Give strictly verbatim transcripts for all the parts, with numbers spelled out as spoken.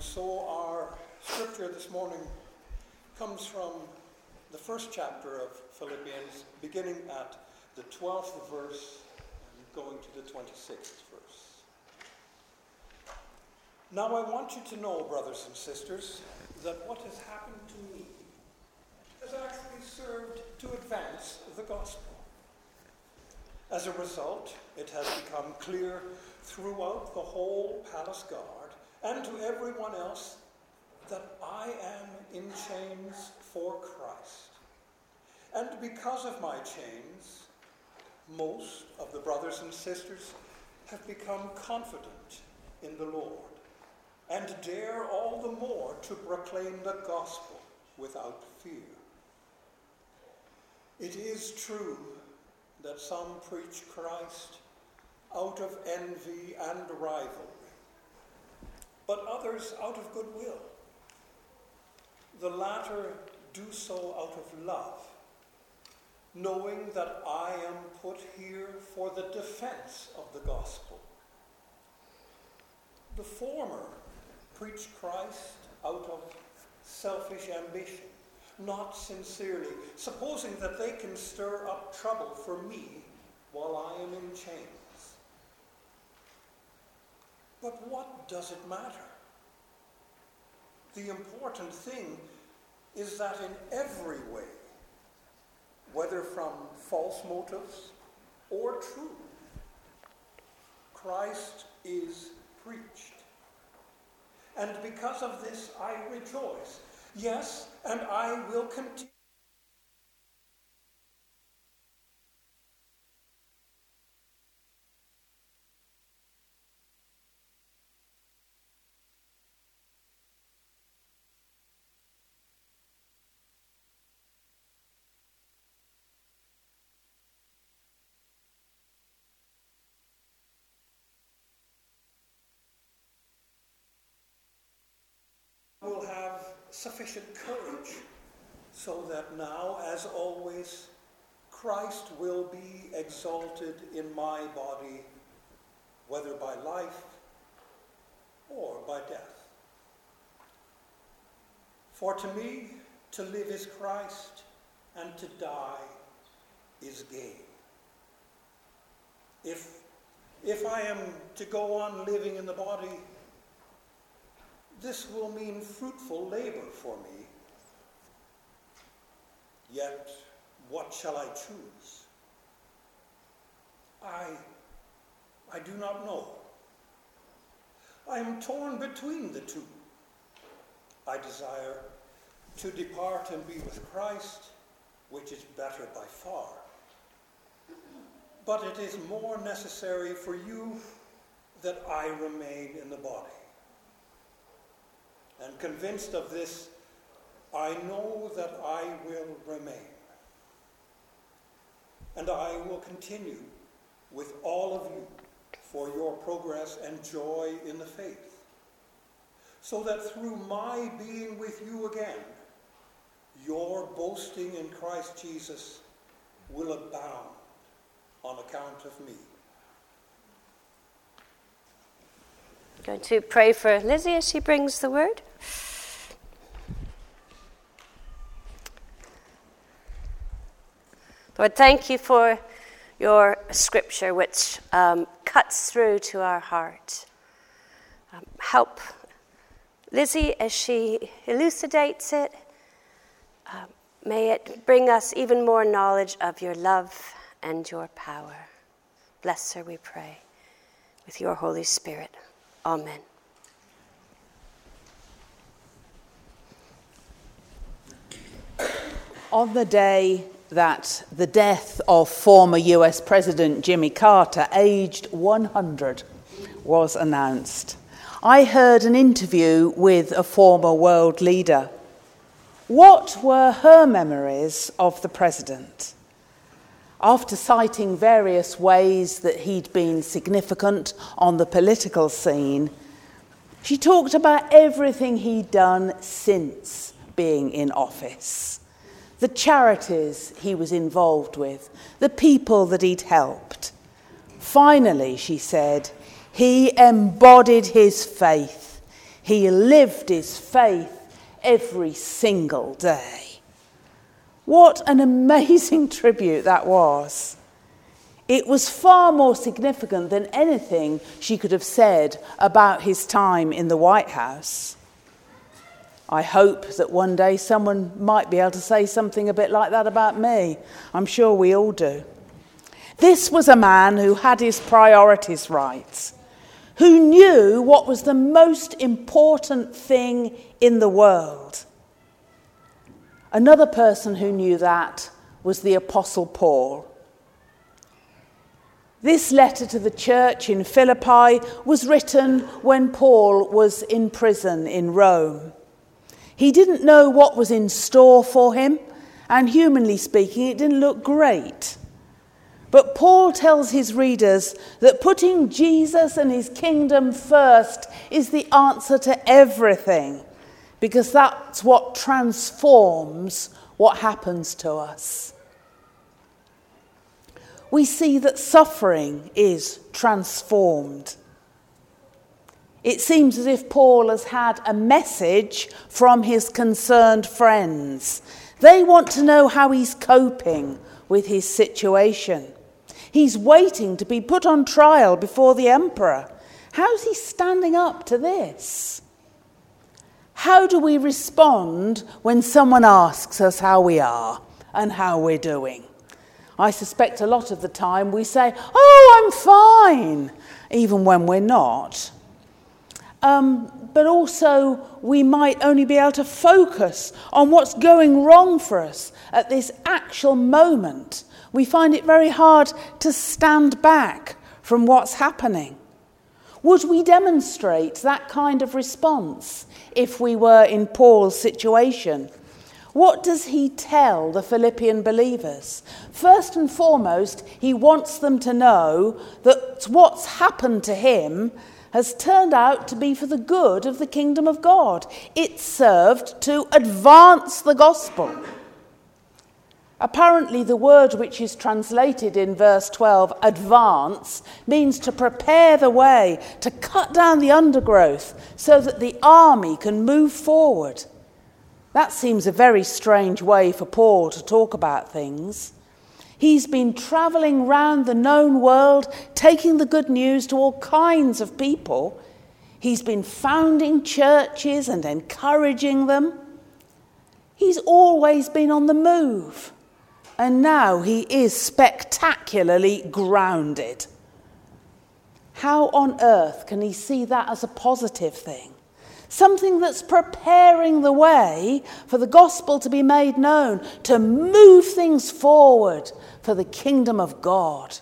so our scripture this morning comes from the first chapter of Philippians, beginning at the twelfth verse and going to the twenty-sixth verse. Now I want you to know, brothers and sisters, that what has happened to me has actually served to advance the gospel. As a result, it has become clear throughout the whole palace guard and to everyone else that I am in chains for Christ. And because of my chains, most of the brothers and sisters have become confident in the Lord and dare all the more to proclaim the gospel without fear. It is true that some preach Christ out of envy and rivalry, but others out of goodwill. The latter do so out of love, knowing that I am put here for the defense of the gospel. The former preach Christ out of selfish ambition, not sincerely, supposing that they can stir up trouble for me while I am in chains. But what does it matter? The important thing is that in every way, whether from false motives or true, Christ is preached. And because of this, I rejoice. Yes, and I will continue. Will have sufficient courage so that now, as always, Christ will be exalted in my body, whether by life or by death. For to me, to live is Christ, and to die is gain. If, if I am to go on living in the body, this will mean fruitful labor for me. Yet, what shall I choose? I, I do not know. I am torn between the two. I desire to depart and be with Christ, which is better by far. But it is more necessary for you that I remain in the body. And convinced of this, I know that I will remain. And I will continue with all of you for your progress and joy in the faith, so that through my being with you again, your boasting in Christ Jesus will abound on account of me. Going to pray for Lizzie as she brings the word. Lord, thank you for your scripture, which um, cuts through to our heart. Um, help Lizzie as she elucidates it. Um, may it bring us even more knowledge of your love and your power. Bless her, we pray, with your Holy Spirit. Amen. On the day that the death of former U S President Jimmy Carter, aged one hundred, was announced, I heard an interview with a former world leader. What were her memories of the president? After citing various ways that he'd been significant on the political scene, she talked about everything he'd done since being in office. The charities he was involved with, the people that he'd helped. Finally, she said, he embodied his faith. He lived his faith every single day. What an amazing tribute that was. It was far more significant than anything she could have said about his time in the White House. I hope that one day someone might be able to say something a bit like that about me. I'm sure we all do. This was a man who had his priorities right, who knew what was the most important thing in the world. Another person who knew that was the Apostle Paul. This letter to the church in Philippi was written when Paul was in prison in Rome. He didn't know what was in store for him, and humanly speaking, it didn't look great. But Paul tells his readers that putting Jesus and his kingdom first is the answer to everything, because that's what transforms what happens to us. We see that suffering is transformed. It seems as if Paul has had a message from his concerned friends. They want to know how he's coping with his situation. He's waiting to be put on trial before the emperor. How's he standing up to this? How do we respond when someone asks us how we are and how we're doing? I suspect a lot of the time we say, "Oh, I'm fine," even when we're not. Um, but also we might only be able to focus on what's going wrong for us at this actual moment. We find it very hard to stand back from what's happening. Would we demonstrate that kind of response if we were in Paul's situation? What does he tell the Philippian believers? First and foremost, he wants them to know that what's happened to him has turned out to be for the good of the kingdom of God. It served to advance the gospel. Apparently, the word which is translated in verse twelve, advance, means to prepare the way, to cut down the undergrowth so that the army can move forward. That seems a very strange way for Paul to talk about things. He's been travelling round the known world, taking the good news to all kinds of people. He's been founding churches and encouraging them. He's always been on the move. And now he is spectacularly grounded. How on earth can he see that as a positive thing? Something that's preparing the way for the gospel to be made known, to move things forward for the kingdom of God.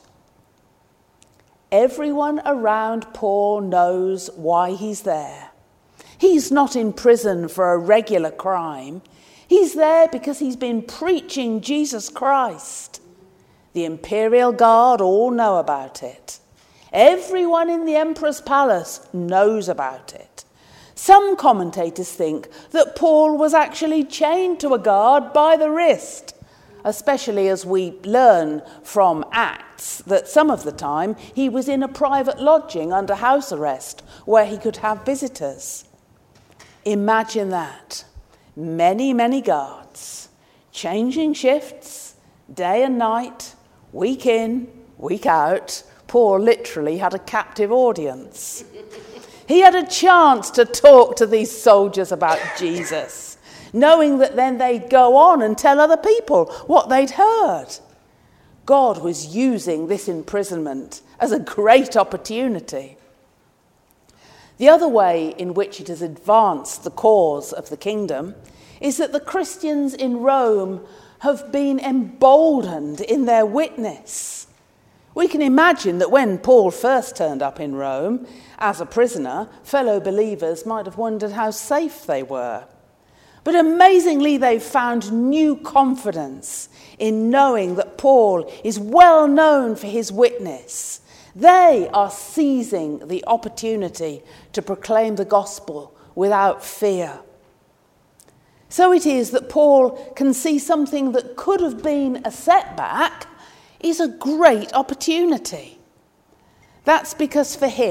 Everyone around Paul knows why he's there. He's not in prison for a regular crime. He's there because he's been preaching Jesus Christ. The imperial guard all know about it. Everyone in the emperor's palace knows about it. Some commentators think that Paul was actually chained to a guard by the wrist, especially as we learn from Acts that some of the time he was in a private lodging under house arrest where he could have visitors. Imagine that. Many, many guards, changing shifts, day and night, week in, week out. Paul literally had a captive audience. He had a chance to talk to these soldiers about Jesus, knowing that then they'd go on and tell other people what they'd heard. God was using this imprisonment as a great opportunity. The other way in which it has advanced the cause of the kingdom is that the Christians in Rome have been emboldened in their witness. We can imagine that when Paul first turned up in Rome as a prisoner, fellow believers might have wondered how safe they were. But amazingly, they've found new confidence in knowing that Paul is well known for his witness. They are seizing the opportunity to proclaim the gospel without fear. So it is that Paul can see something that could have been a setback is a great opportunity. That's because for him,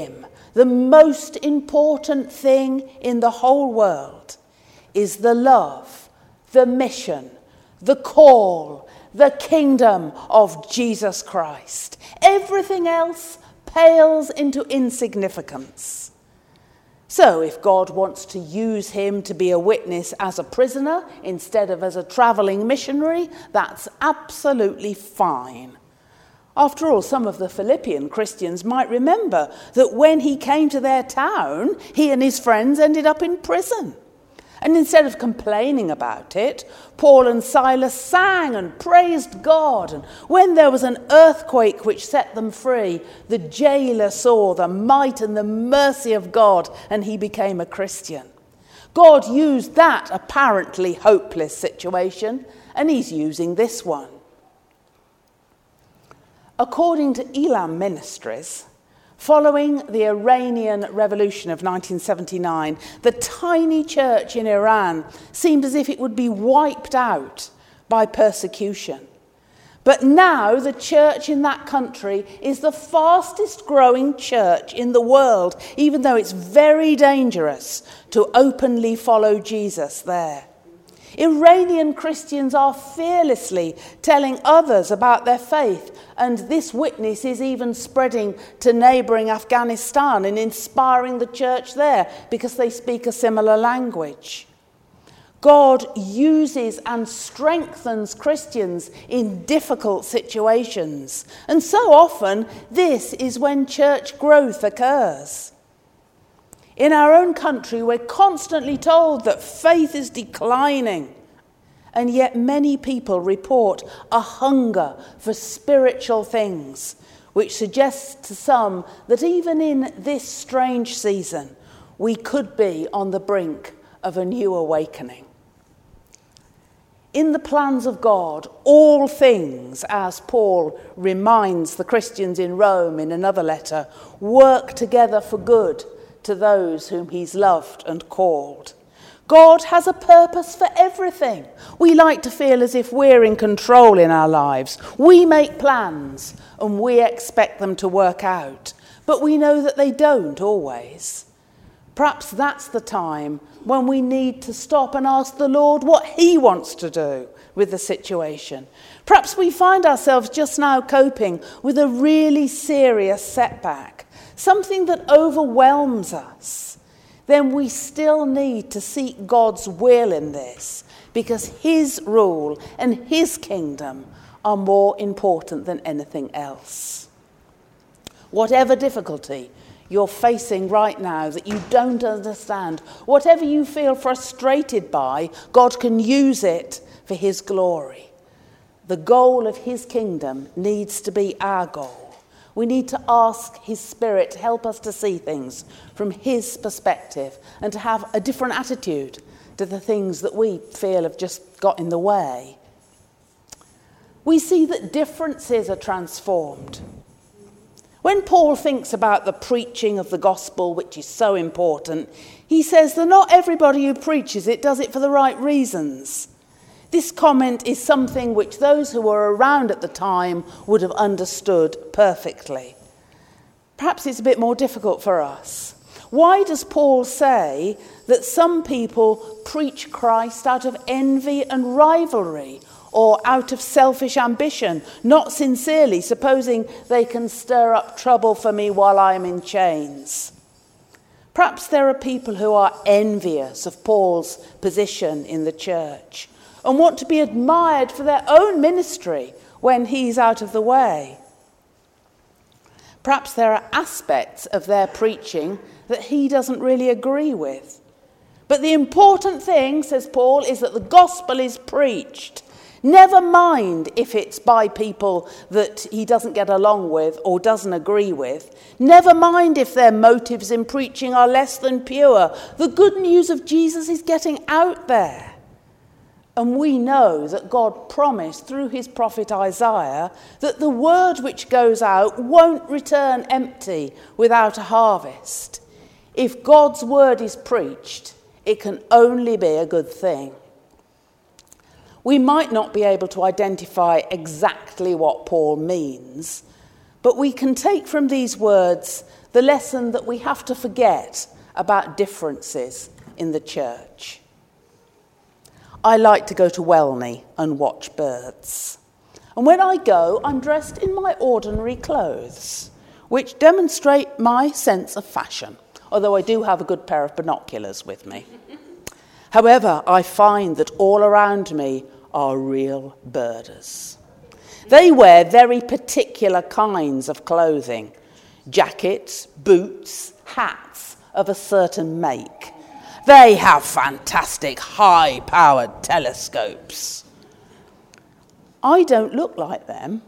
the most important thing in the whole world is the love, the mission, the call, the kingdom of Jesus Christ. Everything else pales into insignificance. So if God wants to use him to be a witness as a prisoner instead of as a travelling missionary, that's absolutely fine. After all, some of the Philippian Christians might remember that when he came to their town, he and his friends ended up in prison. And instead of complaining about it, Paul and Silas sang and praised God. And when there was an earthquake which set them free, the jailer saw the might and the mercy of God, and he became a Christian. God used that apparently hopeless situation, and he's using this one. According to Elam Ministries, following the Iranian Revolution of nineteen seventy-nine, the tiny church in Iran seemed as if it would be wiped out by persecution. But now the church in that country is the fastest growing church in the world, even though it's very dangerous to openly follow Jesus there. Iranian Christians are fearlessly telling others about their faith, and this witness is even spreading to neighbouring Afghanistan and inspiring the church there because they speak a similar language. God uses and strengthens Christians in difficult situations, and so often this is when church growth occurs. In our own country, we're constantly told that faith is declining, and yet many people report a hunger for spiritual things, which suggests to some that even in this strange season, we could be on the brink of a new awakening. In the plans of God, all things, as Paul reminds the Christians in Rome in another letter, work together for good to those whom he's loved and called. God has a purpose for everything. We like to feel as if we're in control in our lives. We make plans and we expect them to work out, but we know that they don't always. Perhaps that's the time when we need to stop and ask the Lord what he wants to do with the situation. Perhaps we find ourselves just now coping with a really serious setback, something that overwhelms us. Then we still need to seek God's will in this, because his rule and his kingdom are more important than anything else. Whatever difficulty you're facing right now that you don't understand, whatever you feel frustrated by, God can use it for his glory. The goal of his kingdom needs to be our goal. We need to ask his Spirit to help us to see things from his perspective and to have a different attitude to the things that we feel have just got in the way. We see that differences are transformed. When Paul thinks about the preaching of the gospel, which is so important, he says that not everybody who preaches it does it for the right reasons. This comment is something which those who were around at the time would have understood perfectly. Perhaps it's a bit more difficult for us. Why does Paul say that some people preach Christ out of envy and rivalry, or out of selfish ambition, not sincerely, supposing they can stir up trouble for me while I'm in chains? Perhaps there are people who are envious of Paul's position in the church and want to be admired for their own ministry when he's out of the way. Perhaps there are aspects of their preaching that he doesn't really agree with. But the important thing, says Paul, is that the gospel is preached. Never mind if it's by people that he doesn't get along with or doesn't agree with. Never mind if their motives in preaching are less than pure. The good news of Jesus is getting out there. And we know that God promised through his prophet Isaiah that the word which goes out won't return empty without a harvest. If God's word is preached, it can only be a good thing. We might not be able to identify exactly what Paul means, but we can take from these words the lesson that we have to forget about differences in the church. I like to go to Welney and watch birds. And when I go, I'm dressed in my ordinary clothes, which demonstrate my sense of fashion, although I do have a good pair of binoculars with me. However, I find that all around me are real birders. They wear very particular kinds of clothing, jackets, boots, hats of a certain make. They have fantastic high-powered telescopes. I don't look like them.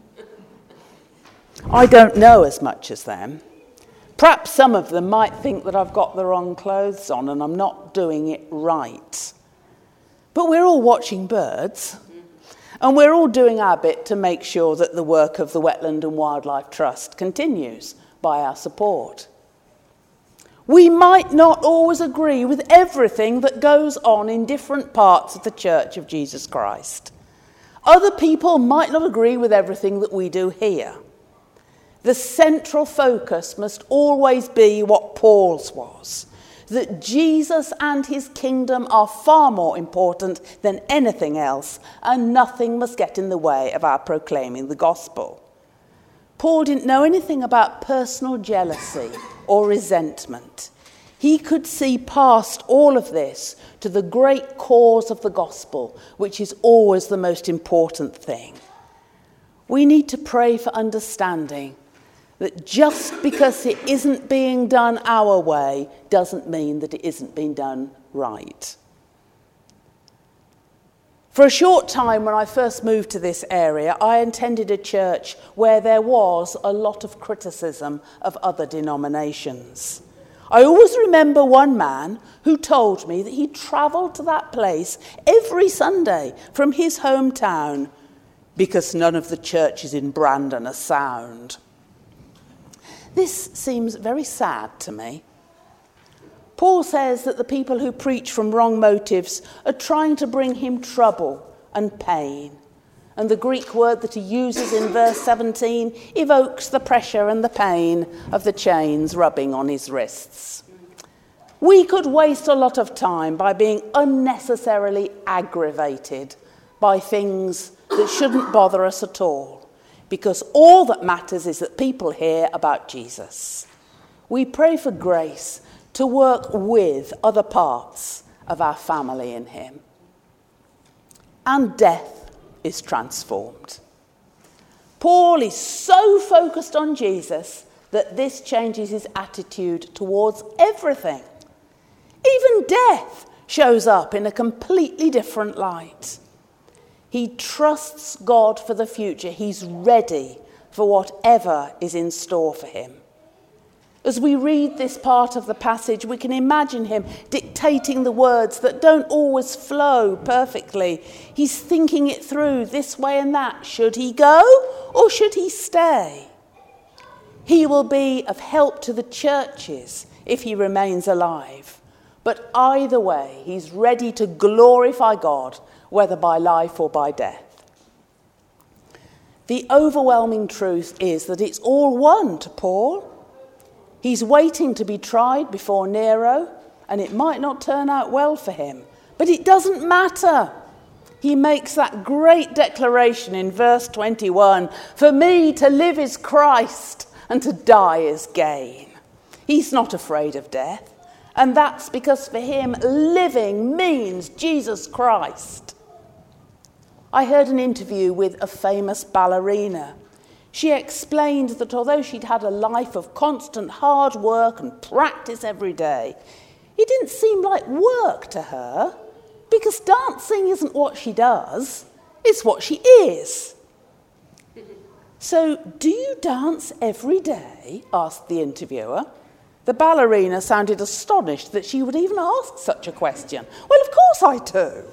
I don't know as much as them. Perhaps some of them might think that I've got the wrong clothes on and I'm not doing it right. But we're all watching birds, and we're all doing our bit to make sure that the work of the Wetland and Wildlife Trust continues by our support. We might not always agree with everything that goes on in different parts of the Church of Jesus Christ. Other people might not agree with everything that we do here. The central focus must always be what Paul's was, that Jesus and his kingdom are far more important than anything else, and nothing must get in the way of our proclaiming the gospel. Paul didn't know anything about personal jealousy or resentment. He could see past all of this to the great cause of the gospel, which is always the most important thing. We need to pray for understanding that just because it isn't being done our way doesn't mean that it isn't being done right. For a short time when I first moved to this area, I attended a church where there was a lot of criticism of other denominations. I always remember one man who told me that he travelled to that place every Sunday from his hometown because none of the churches in Brandon are sound. This seems very sad to me. Paul says that the people who preach from wrong motives are trying to bring him trouble and pain. And the Greek word that he uses in verse seventeen evokes the pressure and the pain of the chains rubbing on his wrists. We could waste a lot of time by being unnecessarily aggravated by things that shouldn't bother us at all, because all that matters is that people hear about Jesus. We pray for grace to work with other parts of our family in him. And death is transformed. Paul is so focused on Jesus that this changes his attitude towards everything. Even death shows up in a completely different light. He trusts God for the future. He's ready for whatever is in store for him. As we read this part of the passage, we can imagine him dictating the words that don't always flow perfectly. He's thinking it through this way and that. Should he go or should he stay? He will be of help to the churches if he remains alive. But either way, he's ready to glorify God, whether by life or by death. The overwhelming truth is that it's all one to Paul. He's waiting to be tried before Nero, and it might not turn out well for him. But it doesn't matter. He makes that great declaration in verse twenty-one, "For me to live is Christ, and to die is gain." He's not afraid of death, and that's because for him, living means Jesus Christ. I heard an interview with a famous ballerina. She explained that although she'd had a life of constant hard work and practice every day, it didn't seem like work to her, because dancing isn't what she does, it's what she is. "So, do you dance every day?" asked the interviewer. The ballerina sounded astonished that she would even ask such a question. "Well, of course I do."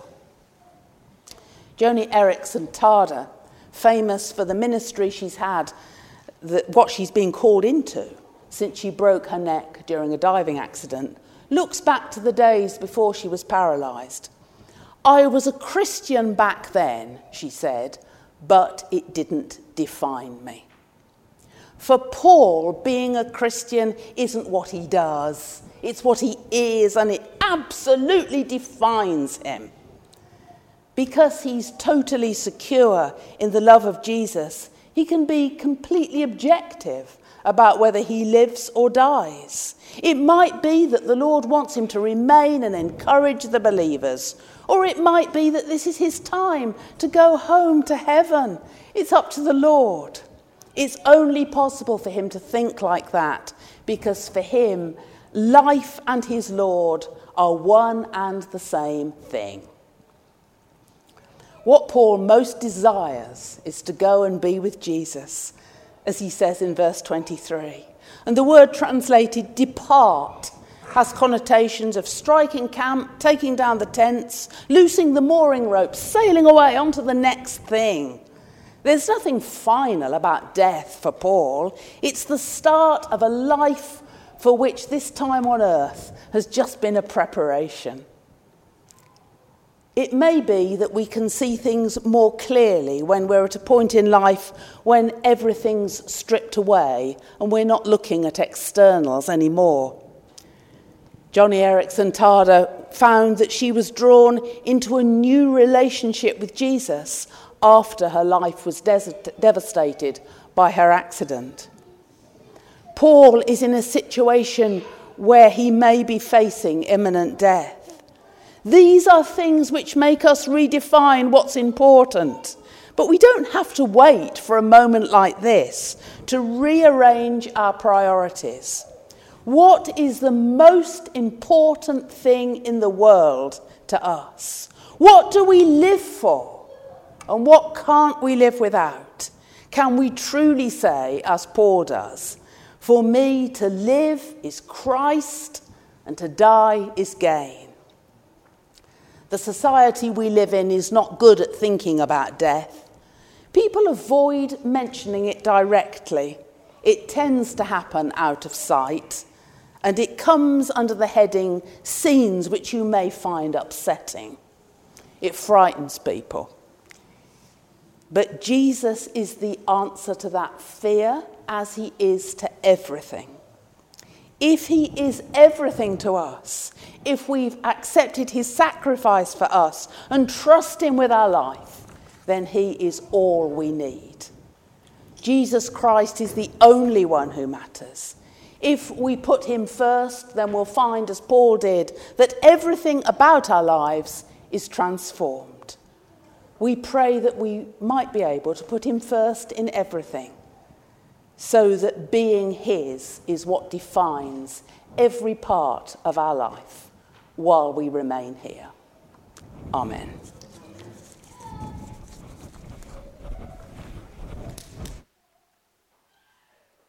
Joni Eareckson Tada, famous for the ministry she's had, that what she's been called into since she broke her neck during a diving accident, looks back to the days before she was paralysed. "I was a Christian back then," she said, "but it didn't define me." For Paul, being a Christian isn't what he does. It's what he is, and it absolutely defines him. Because he's totally secure in the love of Jesus, he can be completely objective about whether he lives or dies. It might be that the Lord wants him to remain and encourage the believers, or it might be that this is his time to go home to heaven. It's up to the Lord. It's only possible for him to think like that, because for him, life and his Lord are one and the same thing. What Paul most desires is to go and be with Jesus, as he says in verse twenty-three. And the word translated depart has connotations of striking camp, taking down the tents, loosing the mooring ropes, sailing away onto the next thing. There's nothing final about death for Paul. It's the start of a life for which this time on earth has just been a preparation. It may be that we can see things more clearly when we're at a point in life when everything's stripped away and we're not looking at externals anymore. Joni Eareckson Tada found that she was drawn into a new relationship with Jesus after her life was des- devastated by her accident. Paul is in a situation where he may be facing imminent death. These are things which make us redefine what's important. But we don't have to wait for a moment like this to rearrange our priorities. What is the most important thing in the world to us? What do we live for? And what can't we live without? Can we truly say, as Paul does, for me to live is Christ and to die is gain? The society we live in is not good at thinking about death. People avoid mentioning it directly. It tends to happen out of sight, and it comes under the heading scenes which you may find upsetting. It frightens people. But Jesus is the answer to that fear, as he is to everything. If he is everything to us, if we've accepted his sacrifice for us and trust him with our life, then he is all we need. Jesus Christ is the only one who matters. If we put him first, then we'll find, as Paul did, that everything about our lives is transformed. We pray that we might be able to put him first in everything, so that being his is what defines every part of our life while we remain here. Amen.